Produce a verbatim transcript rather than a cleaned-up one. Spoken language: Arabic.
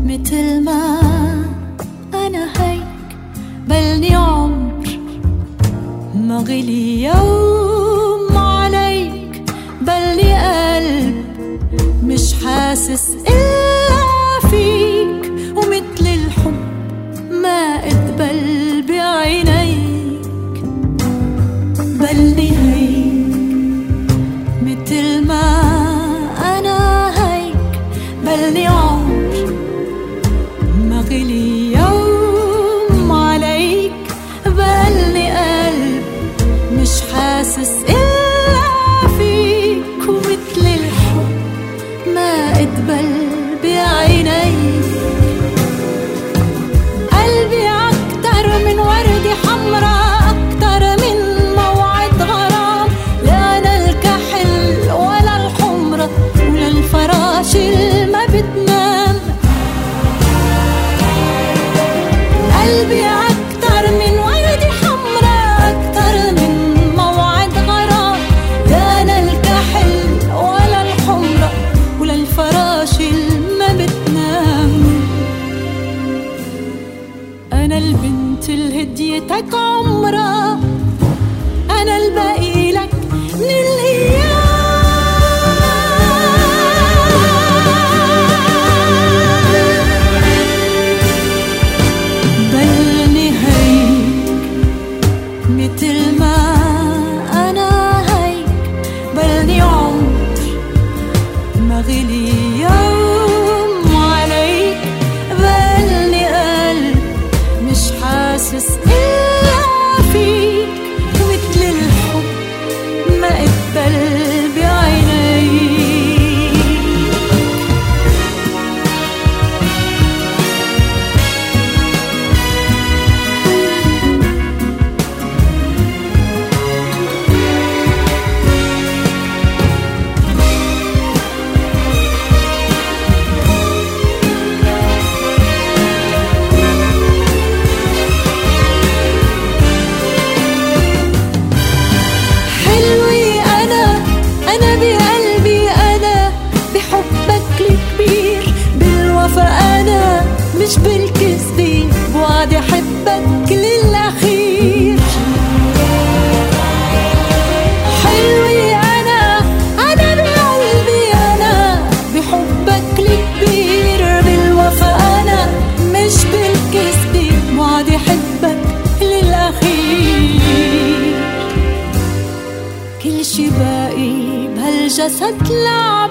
متل ما أنا هيك بلني عمر ما غلي يوم عليك، بلني قلب مش حاسس إلا فيك، ومثل الحب ما قتبل بعينيك. بلني هيك متل ما أنا هيك بلني عمر ما غلي يوم عليك، بلني قلب مش حاسس إلا فيك، ومثل الحب ما قتبل بعينيك. قلبي أكتر من وردة حمراء، أكتر من موعد غرام، لا أنا الكحل ولا الحمرة ولا الفراش الما بتنام. قلبي أكتر من وردة حمراء، أكتر من موعد غرام، لا أنا الكحل ولا الحمرة ولا الفراش الما بتنام. أنا البنت الهديتك عمرها، أنا الباقي لك من الأيام. بلني هيك متل ما أنا هيك بلني عمر ما غلي يوم عليك، بلني قلب مش حاسس إلا فيك، ومثل الحب ما قتبل بعينيك. حلوي أنا أنا بقلبي، أنا بحبك الكبير، بالوفا أنا مش بالكذب، بوعد أحبك للأخير. حلوي أنا أنا بقلبي، أنا بحبك الكبير، بالوفا أنا مش بالكذب، بوعد أحبك للأخير. كل شي باقي بهالجسد لعب